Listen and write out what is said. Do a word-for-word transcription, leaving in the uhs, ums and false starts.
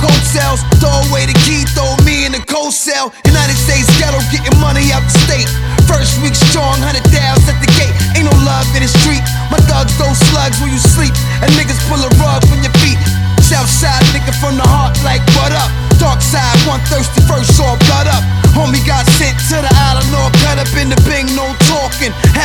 coattails. Throw away the key, throw me in the cold cell. United States ghetto, getting money out the state. First week strong, hundred thousand at the gate. Ain't no love in the street. My thugs throw slugs when you sleep, and niggas pull a rug from your feet. Southside nigga from the heart, like what up? Dark side, one thirsty first, saw blood up. Homie got sent to the island, all cut up in the bing, no talking.